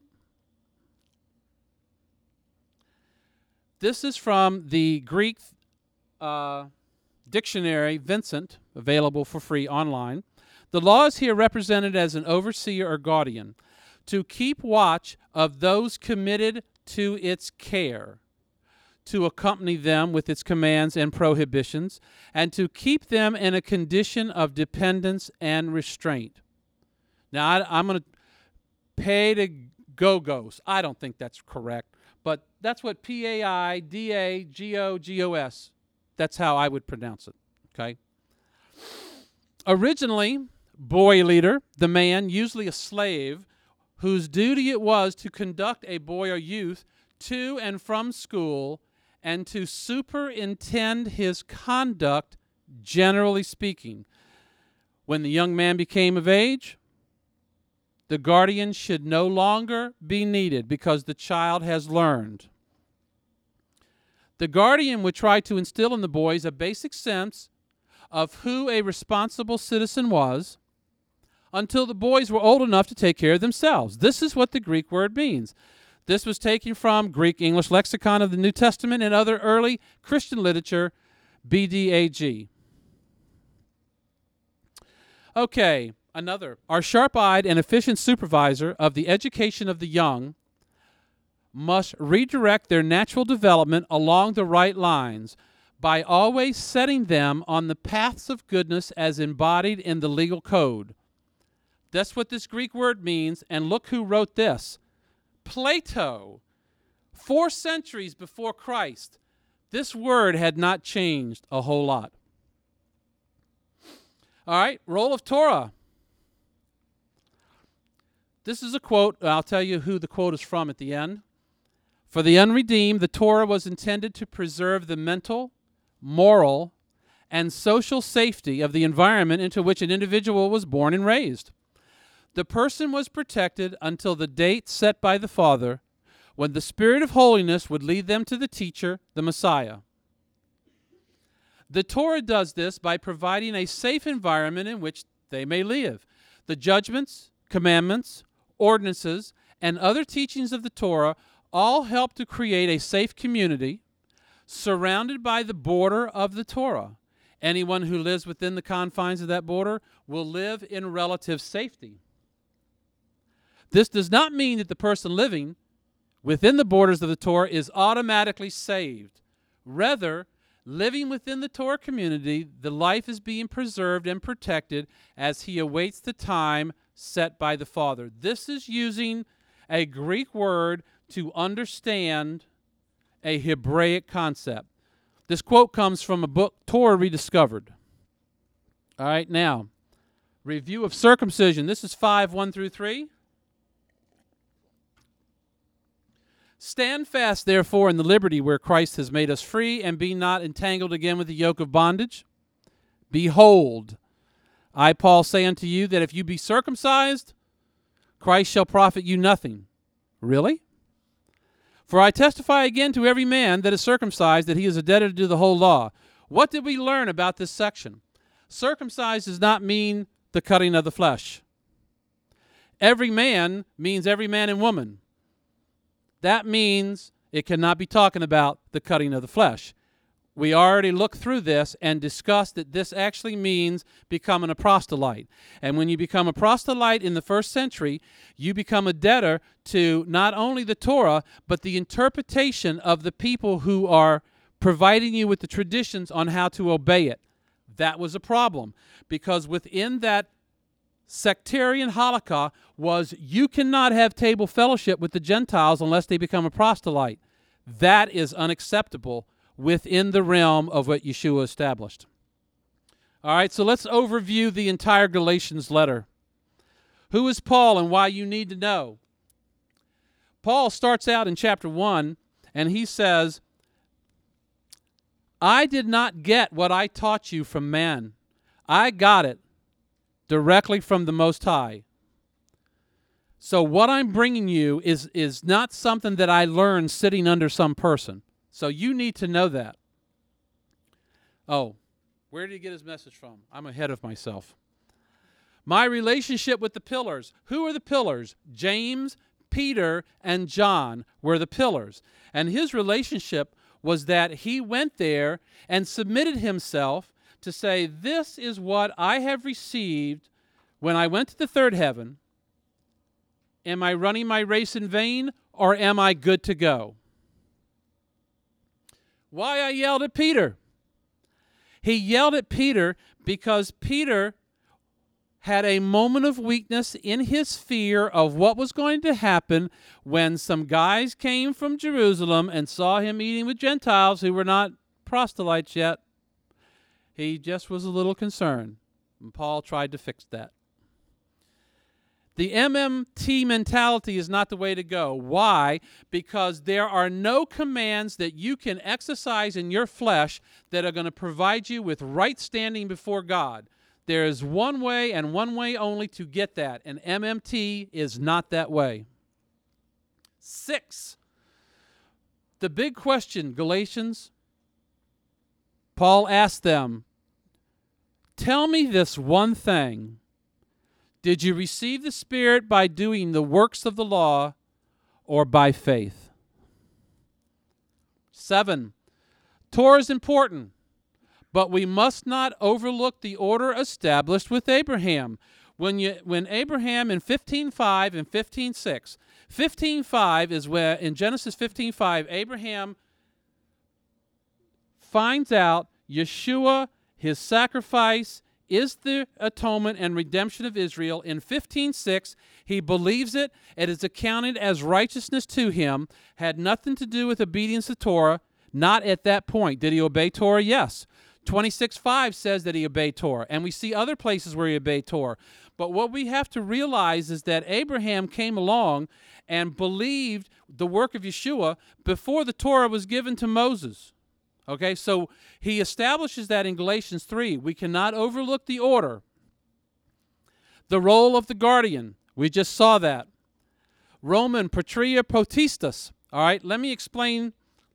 Speaker 1: This is from the Greek dictionary, Vincent, available for free online. The law is here represented as an overseer or guardian, to keep watch of those committed to its care, to accompany them with its commands and prohibitions, and to keep them in a condition of dependence and restraint. Now, I'm going to pay to go-go's. I don't think that's correct, but that's what P-A-I-D-A-G-O-G-O-S, that's how I would pronounce it, okay? Originally, boy leader, the man, usually a slave, whose duty it was to conduct a boy or youth to and from school and to superintend his conduct, generally speaking. When the young man became of age, the guardian should no longer be needed because the child has learned. The guardian would try to instill in the boys a basic sense of who a responsible citizen was until the boys were old enough to take care of themselves. This is what the Greek word means. This was taken from Greek English Lexicon of the New Testament and other early Christian literature, BDAG. Okay, another. Our sharp-eyed and efficient supervisor of the education of the young must redirect their natural development along the right lines by always setting them on the paths of goodness as embodied in the legal code. That's what this Greek word means, and look who wrote this. Plato, 4 centuries before Christ. This word had not changed a whole lot. All right, roll of Torah. This is a quote. I'll tell you who the quote is from at the end. For the unredeemed, the Torah was intended to preserve the mental, moral, and social safety of the environment into which an individual was born and raised. The person was protected until the date set by the Father, when the Spirit of holiness would lead them to the teacher, the Messiah. The Torah does this by providing a safe environment in which they may live. The judgments, commandments, ordinances, and other teachings of the Torah all help to create a safe community surrounded by the border of the Torah. Anyone who lives within the confines of that border will live in relative safety. This does not mean that the person living within the borders of the Torah is automatically saved. Rather, living within the Torah community, the life is being preserved and protected as he awaits the time set by the Father. This is using a Greek word to understand a Hebraic concept. This quote comes from a book, Torah Rediscovered. All right, now, review of circumcision. This is 5:1-3. Stand fast, therefore, in the liberty where Christ has made us free, and be not entangled again with the yoke of bondage. Behold, I, Paul, say unto you that if you be circumcised, Christ shall profit you nothing. Really? For I testify again to every man that is circumcised that he is indebted to do the whole law. What did we learn about this section? Circumcised does not mean the cutting of the flesh. Every man means every man and woman. That means it cannot be talking about the cutting of the flesh. we already looked through this and discussed that this actually means becoming a proselyte. And when you become a proselyte in the first century, you become a debtor to not only the Torah, but the interpretation of the people who are providing you with the traditions on how to obey it. That was a problem, because within that sectarian halakha was you cannot have table fellowship with the Gentiles unless they become a proselyte. That is unacceptable within the realm of what Yeshua established. All right, so let's overview the entire Galatians letter. Who is Paul and why you need to know? Paul starts out in chapter 1, and he says, I did not get what I taught you from man. I got it directly from the Most High. So what I'm bringing you is not something that I learned sitting under some person. So you need to know that. Oh, where did he get his message from? I'm ahead of myself. My relationship with the pillars. Who are the pillars? James, Peter, and John were the pillars. And his relationship was that he went there and submitted himself to say, this is what I have received when I went to the third heaven. Am I running my race in vain, or am I good to go? Why I yelled at Peter? He yelled at Peter because Peter had a moment of weakness in his fear of what was going to happen when some guys came from Jerusalem and saw him eating with Gentiles who were not proselytes yet. He just was a little concerned, and Paul tried to fix that. The MMT mentality is not the way to go. Why? Because there are no commands that you can exercise in your flesh that are going to provide you with right standing before God. There is one way and one way only to get that, and MMT is not that way. 6, the big question, Galatians. Paul asked them, tell me this one thing. Did you receive the Spirit by doing the works of the law or by faith? 7, Torah is important, but we must not overlook the order established with Abraham. When Abraham in 15:5 and 15:6, 15:5 is where in Genesis 15:5 Abraham finds out Yeshua, his sacrifice, is the atonement and redemption of Israel. In 15:6, he believes it. It is accounted as righteousness to him. Had nothing to do with obedience to Torah. Not at that point. Did he obey Torah? Yes. 26:5 says that he obeyed Torah. And we see other places where he obeyed Torah. But what we have to realize is that Abraham came along and believed the work of Yeshua before the Torah was given to Moses. Okay, so he establishes that in Galatians 3. We cannot overlook the order. The role of the guardian. We just saw that. Roman patria potestas. All right, let me explain.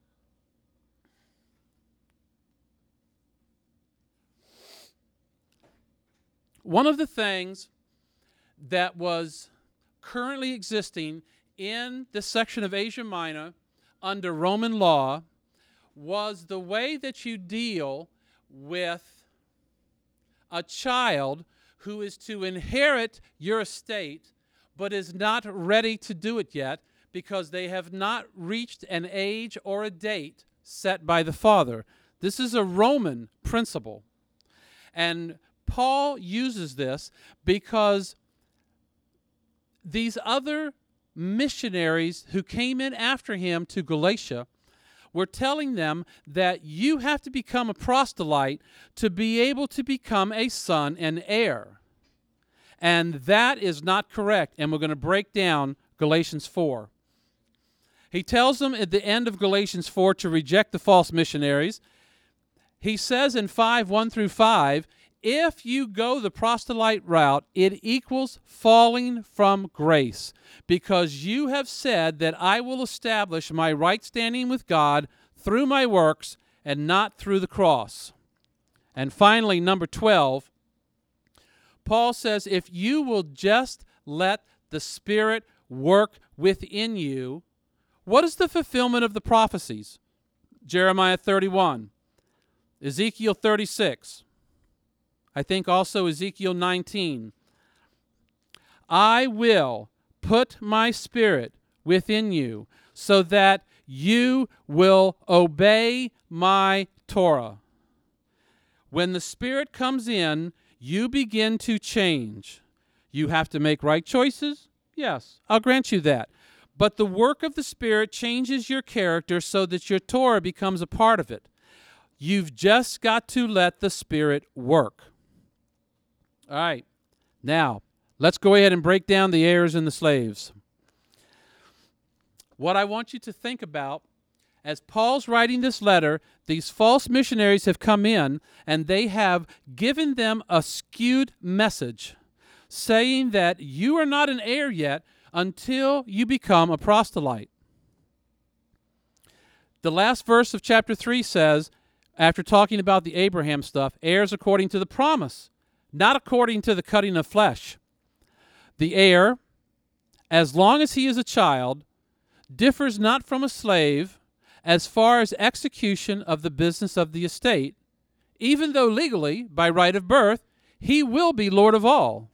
Speaker 1: One of the things that was currently existing in this section of Asia Minor under Roman law was the way that you deal with a child who is to inherit your estate but is not ready to do it yet because they have not reached an age or a date set by the father. This is a Roman principle. And Paul uses this because these other missionaries who came in after him to Galatia were telling them that you have to become a proselyte to be able to become a son and heir. And that is not correct, and we're going to break down Galatians 4. He tells them at the end of Galatians 4 to reject the false missionaries. He says in 5:1-5, if you go the proselyte route, it equals falling from grace, because you have said that I will establish my right standing with God through my works and not through the cross. And finally, number 12, Paul says, if you will just let the Spirit work within you, what is the fulfillment of the prophecies? Jeremiah 31. Ezekiel 36. I think also Ezekiel 19. I will put my spirit within you so that you will obey my Torah. When the Spirit comes in, you begin to change. You have to make right choices? Yes, I'll grant you that. But the work of the Spirit changes your character so that your Torah becomes a part of it. You've just got to let the Spirit work. All right. Now, let's go ahead and break down the heirs and the slaves. What I want you to think about, as Paul's writing this letter, these false missionaries have come in and they have given them a skewed message, saying that you are not an heir yet until you become a proselyte. The last verse of chapter 3 says, after talking about the Abraham stuff, heirs according to the promise, not according to the cutting of flesh. The heir, as long as he is a child, differs not from a slave as far as execution of the business of the estate, even though legally, by right of birth, he will be Lord of all.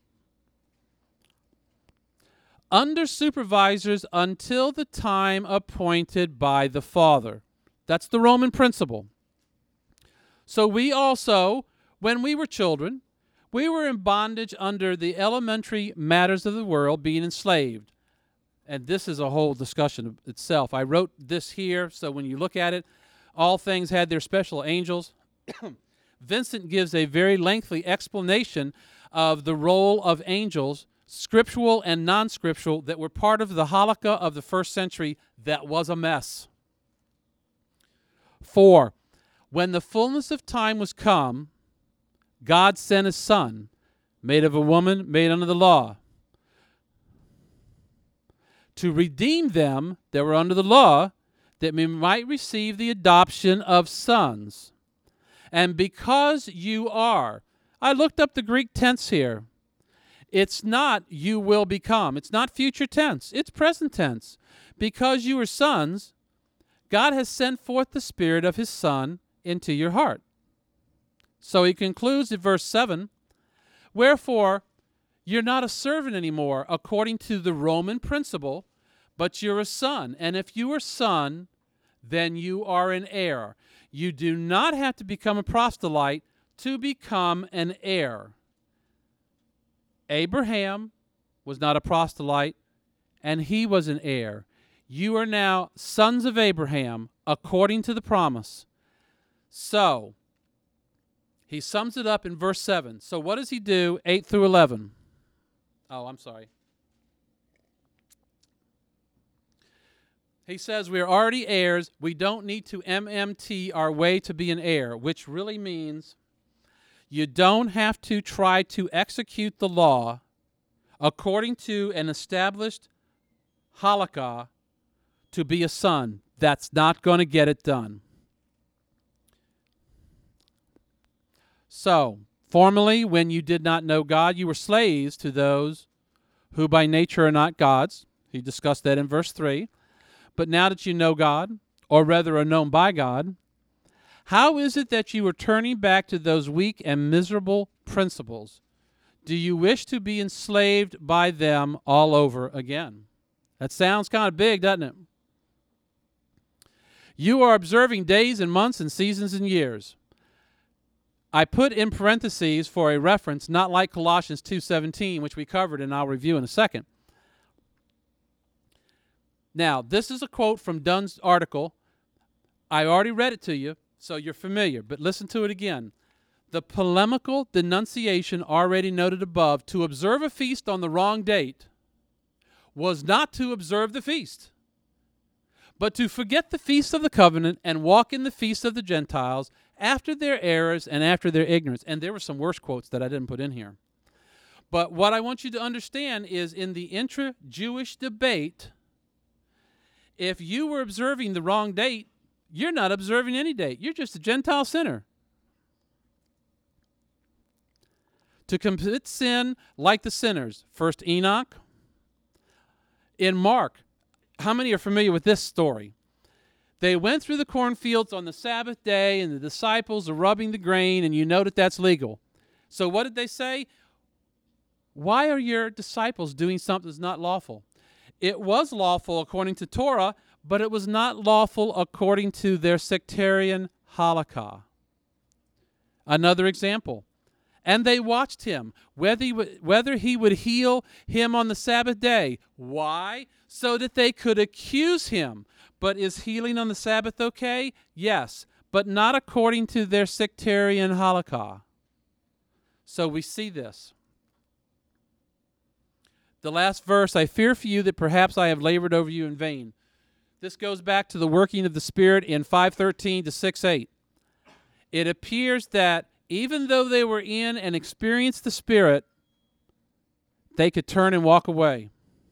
Speaker 1: Under supervisors until the time appointed by the Father. That's the Roman principle. So we also, when we were children, we were in bondage under the elementary matters of the world, being enslaved. And this is a whole discussion of itself. I wrote this here, so when you look at it, all things had their special angels. Vincent gives a very lengthy explanation of the role of angels, scriptural and non-scriptural, that were part of the halakha of the first century that was a mess. 4. When the fullness of time was come, God sent his Son, made of a woman, made under the law, to redeem them that were under the law, that we might receive the adoption of sons. And because you are, I looked up the Greek tense here. It's not you will become. It's not future tense. It's present tense. Because you are sons, God has sent forth the Spirit of his Son into your heart. So he concludes in verse 7, wherefore, you're not a servant anymore according to the Roman principle, but you're a son. And if you are a son, then you are an heir. You do not have to become a proselyte to become an heir. Abraham was not a proselyte, and he was an heir. You are now sons of Abraham according to the promise. So, he sums it up in verse 7. So what does he do, 8 through 11? Oh, I'm sorry. He says we're already heirs. We don't need to MMT our way to be an heir, which really means you don't have to try to execute the law according to an established halakha to be a son. That's not going to get it done. So, formerly, when you did not know God, you were slaves to those who by nature are not gods. He discussed that in verse 3. But now that you know God, or rather are known by God, how is it that you are turning back to those weak and miserable principles? Do you wish to be enslaved by them all over again? That sounds kind of big, doesn't it? You are observing days and months and seasons and years. I put in parentheses for a reference, not like Colossians 2:17, which we covered and I'll review in a second. Now, this is a quote from Dunn's article. I already read it to you, so you're familiar, but listen to it again. The polemical denunciation already noted above, to observe a feast on the wrong date, was not to observe the feast, but to forget the feast of the covenant and walk in the feast of the Gentiles after their errors and after their ignorance. And there were some worse quotes that I didn't put in here. But what I want you to understand is in the intra-Jewish debate, if you were observing the wrong date, you're not observing any date. You're just a Gentile sinner. To commit sin like the sinners. First Enoch. In Mark, how many are familiar with this story? They went through the cornfields on the Sabbath day, and the disciples are rubbing the grain, and you know that that's legal. So what did they say? Why are your disciples doing something that's not lawful? It was lawful according to Torah, but it was not lawful according to their sectarian halakha. Another example. And they watched him, whether he would heal him on the Sabbath day. Why? So that they could accuse him. But is healing on the Sabbath okay? Yes, but not according to their sectarian halakha. So we see this. The last verse, I fear for you that perhaps I have labored over you in vain. This goes back to the working of the Spirit in 5:13 to 6:8. It appears that even though they were in and experienced the Spirit, they could turn and walk away.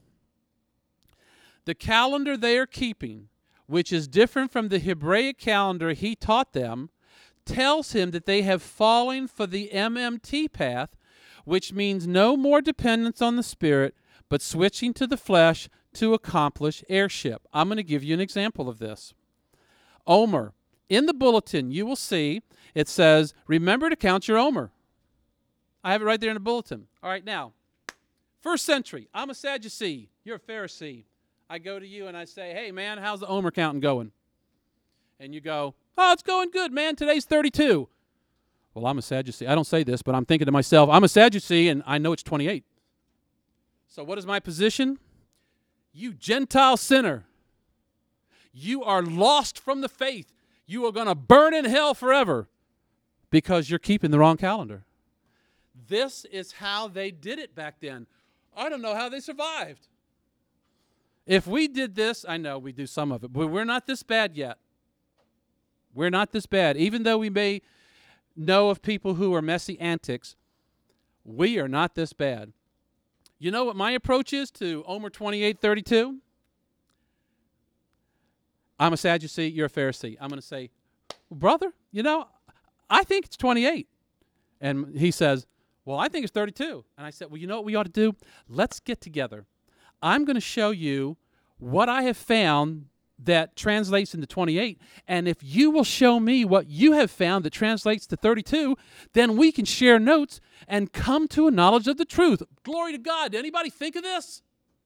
Speaker 1: The calendar they are keeping, which is different from the Hebraic calendar he taught them, tells him that they have fallen for the MMT path, which means no more dependence on the Spirit, but switching to the flesh to accomplish heirship. I'm going to give you an example of this. Omer. In the bulletin, you will see it says, remember to count your Omer. I have it right there in the bulletin. All right, now, first century, I'm a Sadducee. You're a Pharisee. I go to you and I say, hey, man, how's the Omer counting going? And you go, oh, it's going good, man. Today's 32. Well, I'm a Sadducee. I don't say this, but I'm thinking to myself, I'm a Sadducee, and I know it's 28. So what is my position? You Gentile sinner. You are lost from the faith. You are going to burn in hell forever because you're keeping the wrong calendar. This is how they did it back then. I don't know how they survived. If we did this, I know we do some of it, but we're not this bad yet. We're not this bad. Even though we may know of people who are messy antics, we are not this bad. You know what my approach is to Omer 28:32? I'm a Sadducee, you're a Pharisee. I'm going to say, brother, I think it's 28. And he says, well, I think it's 32. And I said, well, you know what we ought to do? Let's get together. I'm going to show you what I have found that translates into 28. And if you will show me what you have found that translates to 32, then we can share notes and come to a knowledge of the truth. Glory to God. Did anybody think of this?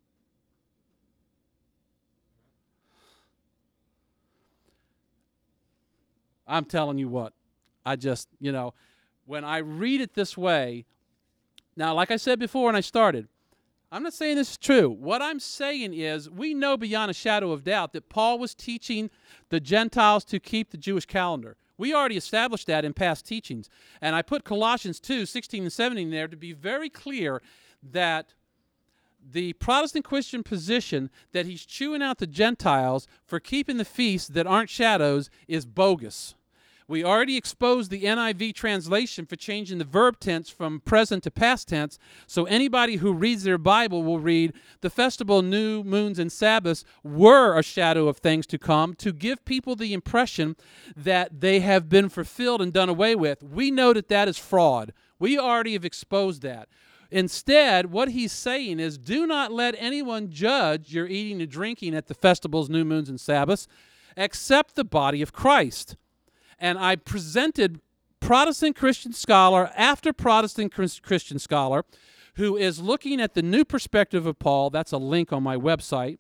Speaker 1: I'm telling you what, I just, when I read it this way, now, like I said before when I started, I'm not saying this is true. What I'm saying is we know beyond a shadow of doubt that Paul was teaching the Gentiles to keep the Jewish calendar. We already established that in past teachings. And I put Colossians 2:16 and 17 there to be very clear that the Protestant Christian position that he's chewing out the Gentiles for keeping the feasts that aren't shadows is bogus. We already exposed the NIV translation for changing the verb tense from present to past tense, so anybody who reads their Bible will read, the festival, new moons, and Sabbaths were a shadow of things to come to give people the impression that they have been fulfilled and done away with. We know that that is fraud. We already have exposed that. Instead, what he's saying is, do not let anyone judge your eating and drinking at the festivals, new moons, and Sabbaths, except the body of Christ. And I presented Protestant Christian scholar after Protestant Christian scholar who is looking at the new perspective of Paul. That's a link on my website.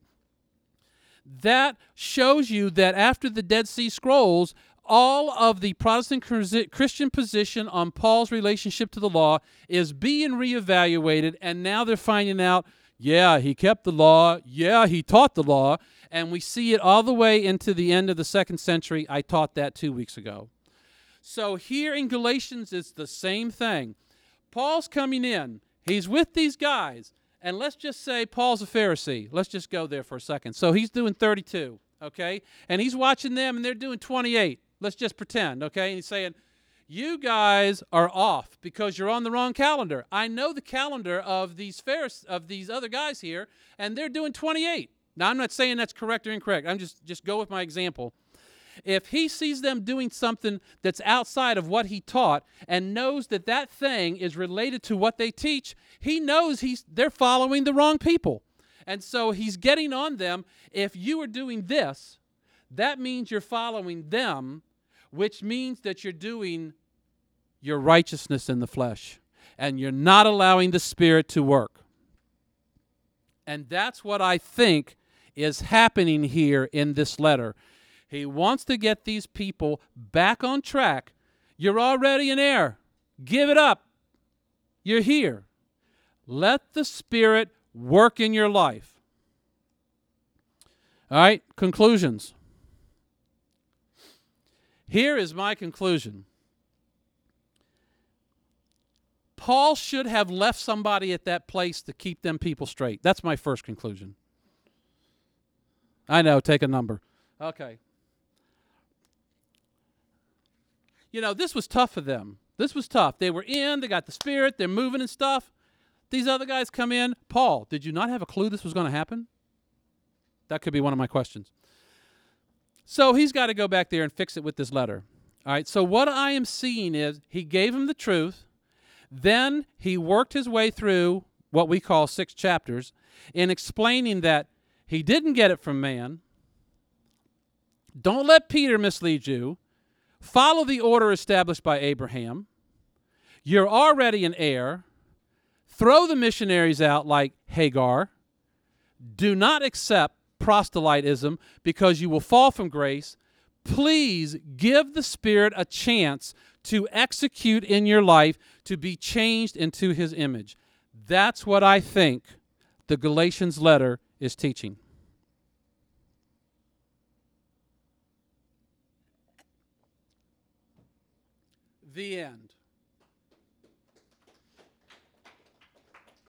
Speaker 1: That shows you that after the Dead Sea Scrolls, all of the Protestant Christian position on Paul's relationship to the law is being reevaluated, and now they're finding out, yeah, he kept the law, yeah, he taught the law, and we see it all the way into the end of the 2nd century. I taught that 2 weeks ago. So here in Galatians, it's the same thing. Paul's coming in. He's with these guys. And let's just say Paul's a Pharisee. Let's just go there for a second. So he's doing 32, okay? And he's watching them, and they're doing 28. Let's just pretend, okay? And he's saying, you guys are off because you're on the wrong calendar. I know the calendar of these other guys here, and they're doing 28. Now, I'm not saying that's correct or incorrect. I'm just go with my example. If he sees them doing something that's outside of what he taught and knows that that thing is related to what they teach, he knows they're following the wrong people. And so he's getting on them. If you are doing this, that means you're following them, which means that you're doing your righteousness in the flesh, and you're not allowing the Spirit to work. And that's what I think is happening here in this letter. He wants to get these people back on track. You're already in error. Give it up. You're here. Let the Spirit work in your life. All right, conclusions. Here is my conclusion. Paul should have left somebody at that place to keep them people straight. That's my first conclusion. I know, take a number. Okay. You know, this was tough for them. This was tough. They were in, they got the Spirit, they're moving and stuff. These other guys come in. Paul, did you not have a clue this was going to happen? That could be one of my questions. So he's got to go back there and fix it with this letter. All right, so what I am seeing is he gave him the truth. Then he worked his way through what we call 6 chapters in explaining that he didn't get it from man. Don't let Peter mislead you. Follow the order established by Abraham. You're already an heir. Throw the missionaries out like Hagar. Do not accept proselytism because you will fall from grace. Please give the Spirit a chance to execute in your life to be changed into His image. That's what I think the Galatians letter is teaching. The end.